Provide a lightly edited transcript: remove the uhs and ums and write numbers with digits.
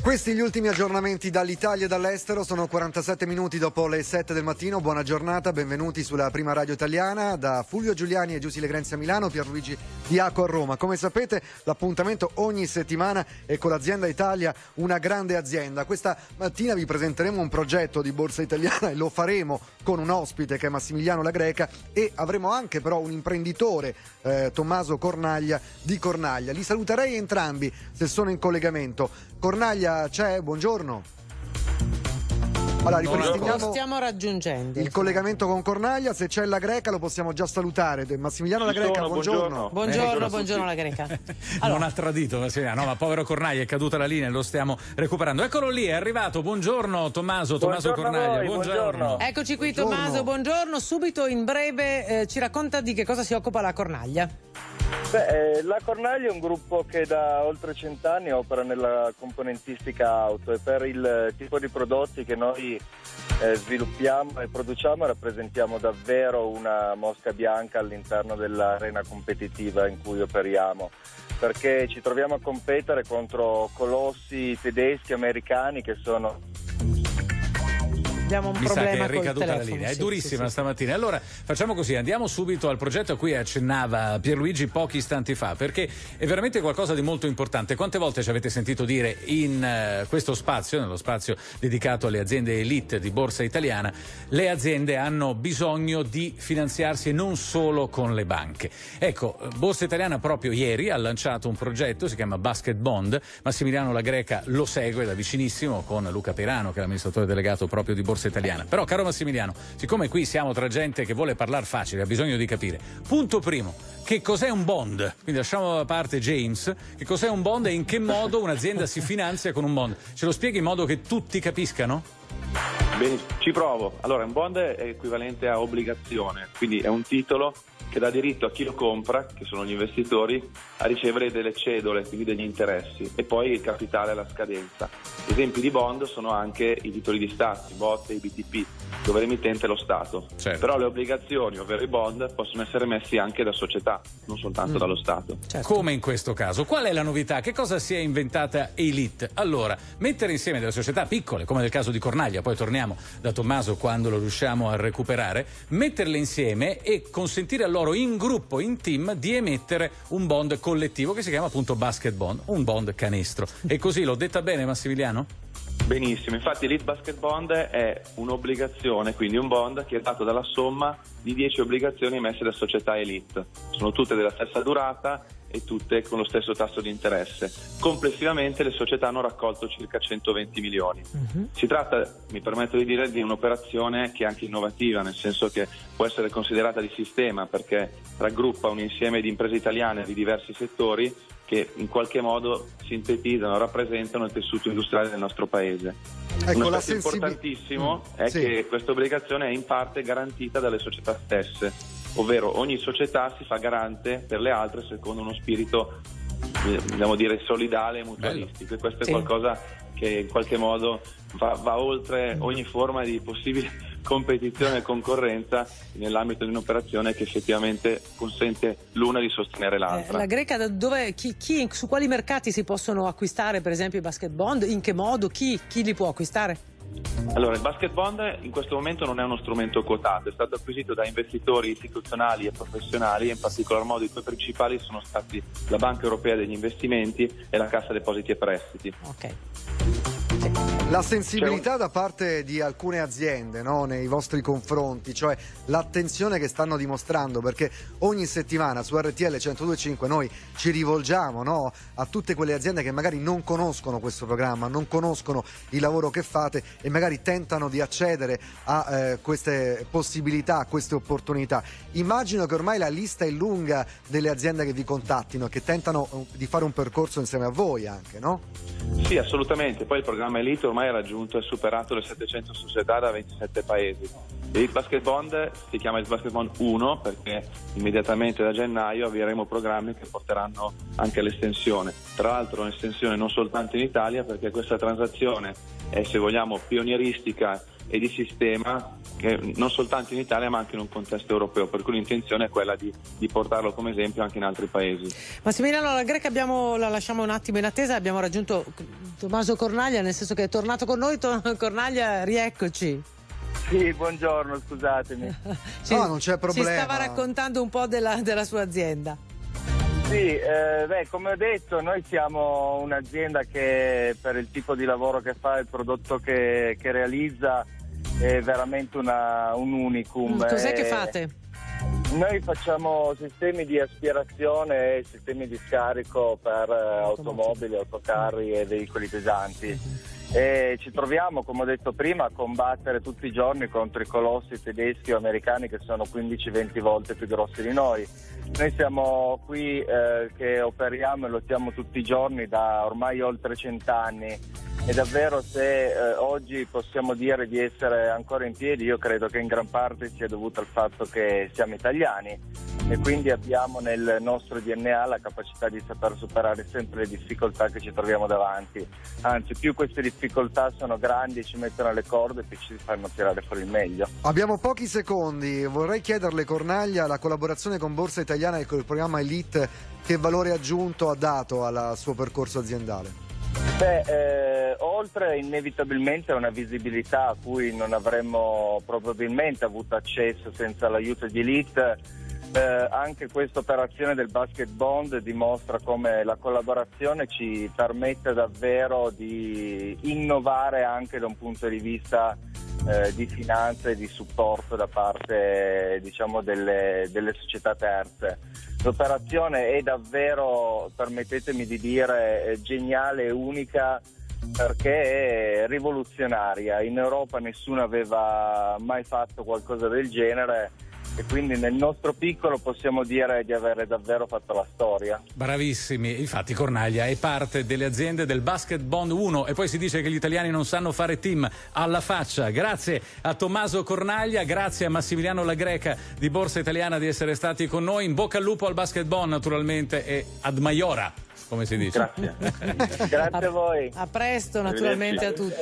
Questi gli ultimi aggiornamenti dall'Italia e dall'estero, sono 47 minuti dopo le 7 del mattino, buona giornata, benvenuti sulla prima radio italiana, da Fulvio Giuliani e Giussi Legrenzi a Milano, Pierluigi Diaco a Roma. Come sapete l'appuntamento ogni settimana è con l'Azienda Italia, una grande azienda. Questa mattina vi presenteremo un progetto di Borsa Italiana e lo faremo con un ospite che è Massimiliano La Greca e avremo anche però un imprenditore, Tommaso Cornaglia di Cornaglia. Li saluterei entrambi se sono in collegamento. Cornaglia c'è? Buongiorno. Allora, lo stiamo raggiungendo. Il collegamento con Cornaglia, se c'è La Greca lo possiamo già salutare. Massimiliano La Greca, buongiorno. Buongiorno La Greca. Allora. Non ha tradito Massimiliano, no, ma povero Cornaglia, è caduta la linea e lo stiamo recuperando. Eccolo lì, è arrivato. Buongiorno Tommaso Cornaglia. Buongiorno. Eccoci qui Tommaso, buongiorno. Subito in breve ci racconta di che cosa si occupa la Cornaglia. La Cornaglia è un gruppo che da oltre 100 anni opera nella componentistica auto e per il tipo di prodotti che noi sviluppiamo e produciamo rappresentiamo davvero una mosca bianca all'interno dell'arena competitiva in cui operiamo, perché ci troviamo a competere contro colossi tedeschi, americani che sono... Abbiamo un Mi sa che problema è ricaduta col la linea, sì, è durissima sì. Stamattina. Allora facciamo così, andiamo subito al progetto a cui accennava Pierluigi pochi istanti fa, perché è veramente qualcosa di molto importante. Quante volte ci avete sentito dire in questo spazio, nello spazio dedicato alle aziende elite di Borsa Italiana, le aziende hanno bisogno di finanziarsi non solo con le banche. Ecco, Borsa Italiana proprio ieri ha lanciato un progetto, si chiama Basket Bond. Massimiliano La Greca lo segue da vicinissimo con Luca Perano, che è l'amministratore delegato proprio di Borsa Italiana. Però, caro Massimiliano, siccome qui siamo tra gente che vuole parlare facile, ha bisogno di capire. Punto primo, che cos'è un bond? Quindi lasciamo da parte James, che cos'è un bond e in che modo un'azienda si finanzia con un bond? Ce lo spieghi in modo che tutti capiscano? Bene, ci provo. Allora, un bond è equivalente a obbligazione, quindi è un titolo che dà diritto a chi lo compra, che sono gli investitori, a ricevere delle cedole, quindi degli interessi, e poi il capitale alla scadenza. Esempi di bond sono anche i titoli di Stato, i BOT e i BTP, dove l'emittente è lo Stato. Certo. Però le obbligazioni, ovvero i bond, possono essere emessi anche da società, non soltanto dallo Stato. Certo. Come in questo caso. Qual è la novità? Che cosa si è inventata Elite? Allora, mettere insieme delle società piccole, come nel caso di Cornaglia, poi torniamo da Tommaso quando lo riusciamo a recuperare, metterle insieme e consentire a loro in gruppo, in team, di emettere un bond collettivo che si chiama appunto Basket Bond, un bond canestro. E così, l'ho detta bene Massimiliano? Benissimo, infatti Elite Basket Bond è un'obbligazione, quindi un bond che è dato dalla somma di 10 obbligazioni emesse da società Elite. Sono tutte della stessa durata e tutte con lo stesso tasso di interesse. Complessivamente le società hanno raccolto circa 120 milioni. Si tratta, mi permetto di dire, di un'operazione che è anche innovativa, nel senso che può essere considerata di sistema perché raggruppa un insieme di imprese italiane di diversi settori che in qualche modo sintetizzano, rappresentano il tessuto industriale del nostro paese. Ecco, un aspetto importantissimo è che questa obbligazione è in parte garantita dalle società stesse, ovvero ogni società si fa garante per le altre secondo uno spirito, dobbiamo dire, solidale e mutualistico. E questo è qualcosa che in qualche modo va oltre ogni forma di possibile competizione e concorrenza nell'ambito di un'operazione che effettivamente consente l'una di sostenere l'altra. La Greca, su quali mercati si possono acquistare per esempio i basket bond? In che modo? Chi li può acquistare? Allora, il basket bond in questo momento non è uno strumento quotato, è stato acquisito da investitori istituzionali e professionali, e in particolar modo i due principali sono stati la Banca Europea degli Investimenti e la Cassa Depositi e Prestiti. Ok. La sensibilità da parte di alcune aziende, no, nei vostri confronti, cioè l'attenzione che stanno dimostrando, perché ogni settimana su RTL 102.5 noi ci rivolgiamo, no, a tutte quelle aziende che magari non conoscono questo programma, non conoscono il lavoro che fate e magari tentano di accedere a queste possibilità, a queste opportunità. Immagino che ormai la lista è lunga delle aziende che vi contattino, che tentano di fare un percorso insieme a voi anche, no? Sì, assolutamente. Poi il programma Elite ormai ha raggiunto e superato le 700 società da 27 paesi. L'Elite Basket Bond si chiama Elite Basket Bond 1 perché immediatamente da gennaio avvieremo programmi che porteranno anche all'estensione. Tra l'altro un'estensione non soltanto in Italia, perché questa transazione è, se vogliamo, pionieristica e di sistema, che non soltanto in Italia ma anche in un contesto europeo, per cui l'intenzione è quella di portarlo come esempio anche in altri paesi. Massimiliano La Greca la lasciamo un attimo in attesa, abbiamo raggiunto Tommaso Cornaglia, nel senso che è tornato con noi. Cornaglia, rieccoci. Sì, buongiorno, scusatemi. No, non c'è problema. Ci stava raccontando un po' della sua azienda. Sì, come ho detto, noi siamo un'azienda che per il tipo di lavoro che fa, il prodotto che realizza, è veramente un unicum. Cos'è che fate? Noi facciamo sistemi di aspirazione e sistemi di scarico per automobili, autocarri e veicoli pesanti. E ci troviamo, come ho detto prima, a combattere tutti i giorni contro i colossi tedeschi o americani che sono 15-20 volte più grossi di noi. Noi siamo qui che operiamo e lottiamo tutti i giorni da ormai oltre 100 anni. E davvero, se oggi possiamo dire di essere ancora in piedi, io credo che in gran parte sia dovuto al fatto che siamo italiani e quindi abbiamo nel nostro DNA la capacità di saper superare sempre le difficoltà che ci troviamo davanti. Anzi, più queste difficoltà sono grandi e ci mettono alle corde, più ci fanno tirare fuori il meglio. Abbiamo pochi secondi, vorrei chiederle, Cornaglia, la collaborazione con Borsa Italiana e con il programma Elite, che valore aggiunto ha dato al suo percorso aziendale? Oltre inevitabilmente a una visibilità a cui non avremmo probabilmente avuto accesso senza l'aiuto di Elite, anche questa operazione del Basket Bond dimostra come la collaborazione ci permette davvero di innovare anche da un punto di vista di finanza e di supporto da parte, diciamo, delle società terze. L'operazione è davvero, permettetemi di dire, geniale e unica perché è rivoluzionaria. In Europa nessuno aveva mai fatto qualcosa del genere e quindi nel nostro piccolo possiamo dire di avere davvero fatto la storia. Bravissimi, infatti Cornaglia è parte delle aziende del Basket Bond 1 e poi si dice che gli italiani non sanno fare team, alla faccia. Grazie a Tommaso Cornaglia, grazie a Massimiliano La Greca di Borsa Italiana di essere stati con noi. In bocca al lupo al Basket Bond naturalmente e ad Maiora, come si dice. Grazie. Grazie a voi. A presto naturalmente a tutti.